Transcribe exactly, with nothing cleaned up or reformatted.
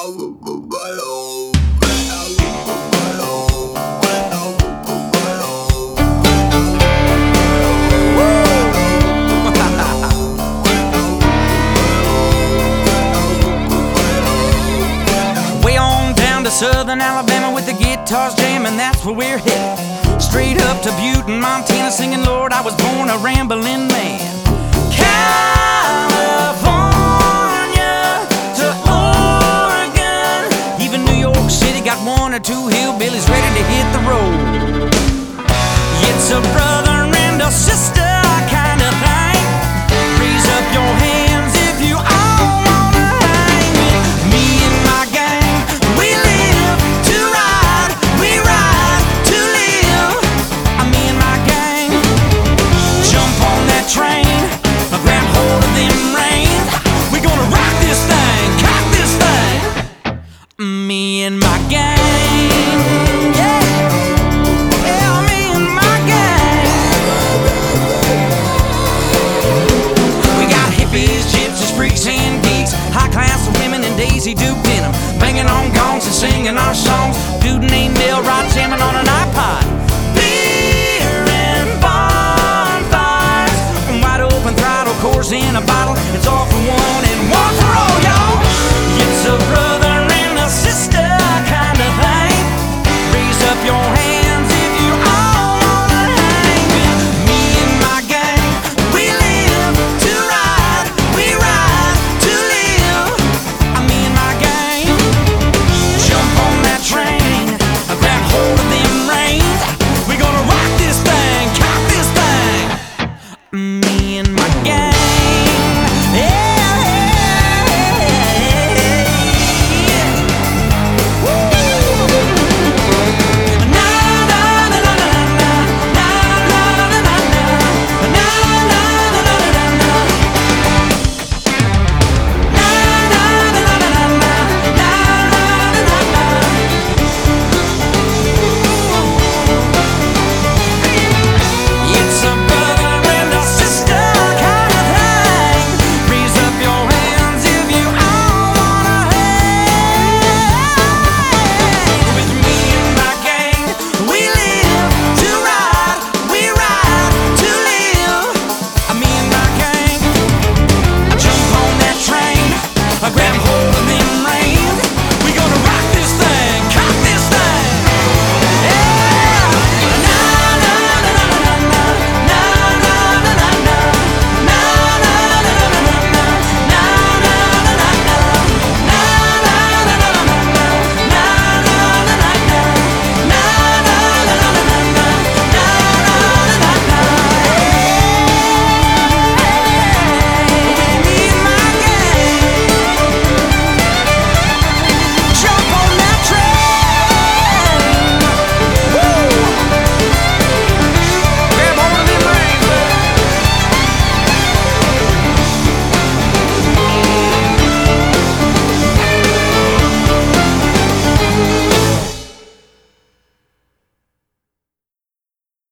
Way on down to southern Alabama with the guitars jamming, that's where we're headed. Straight up to Butte in Montana, singing, Lord, I was born a rambling man. California to Oregon, even New York City got one or two hillbillies ready to hit the road. It's a brother and a sister kind of thing. Raise up your hands if you all wanna hang with me and my gang. We live to ride, we ride to live. Me and my gang, jump on that train, grab hold of them reins. We gonna rock this thing, cock this thing. Me and my gang, yeah, yeah, me and my gang. We got hippies, gypsies, freaks, and geeks, high class women and Daisy Duke denim, banging on gongs and singing our songs. Dude named Elrod jamming on an iPod. Beer and bonfires, wide open throttle, course in a bottle. It's all for one.